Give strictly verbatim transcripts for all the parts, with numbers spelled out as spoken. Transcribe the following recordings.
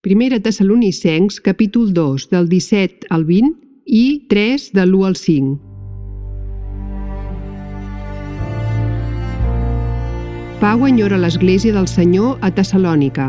Primera Tessalonicencs, capítol dos, del disset al vint i tres, de l'u al cinc. Pau enyora l'Església del Senyor a Tessalònica.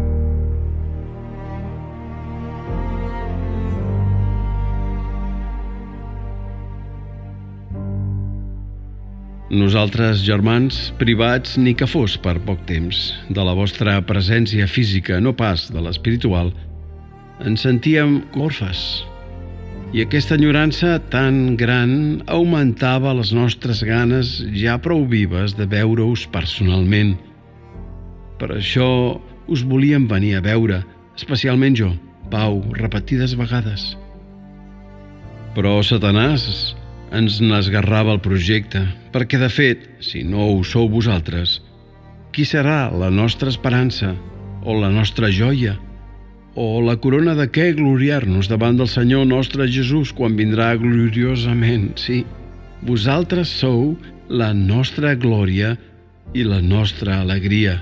Nosaltres, germans, privats ni que fos per poc temps, de la vostra presència física, no pas de l'espiritual, ens sentíem orfes. I aquesta enyorança tan gran augmentava les nostres ganes ja prou vives de veure-us personalment. Per això us volíem venir a veure, especialment jo, Pau, repetides vegades. Però Satanàs ens n'esgarrava el projecte, perquè de fet, si no ho sou vosaltres, qui serà la nostra esperança, o la nostra joia, o la corona de què gloriar-nos davant del Senyor nostre Jesús quan vindrà gloriosament? Sí, vosaltres sou la nostra glòria i la nostra alegria.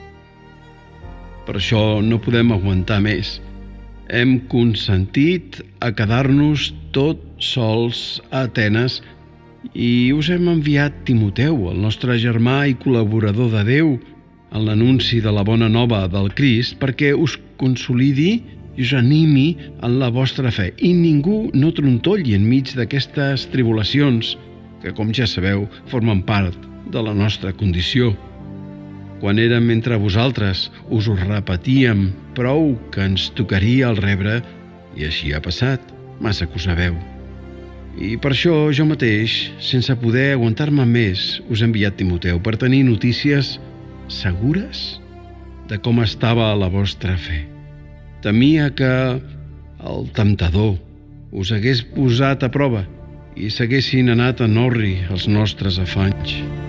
Per això no podem aguantar més. Hem consentit a quedar-nos tot sols a Atenes i us hem enviat Timoteu, el nostre germà i col·laborador de Déu, en l'anunci de la bona nova del Crist, perquè us consolidi i us animi en la vostra fe i ningú no trontolli enmig d'aquestes tribulacions que, com ja sabeu, formen part de la nostra condició. Quan érem entre vosaltres, us ho repetíem prou que ens tocaria el rebre, i així ha passat, massa que ho sabeu. I per això jo mateix, sense poder aguantar-me més, us he enviat Timoteu per tenir notícies segures de com estava la vostra fe. Temia que el temptador us hagués posat a prova i s'haguessin anat en orri els nostres afanys.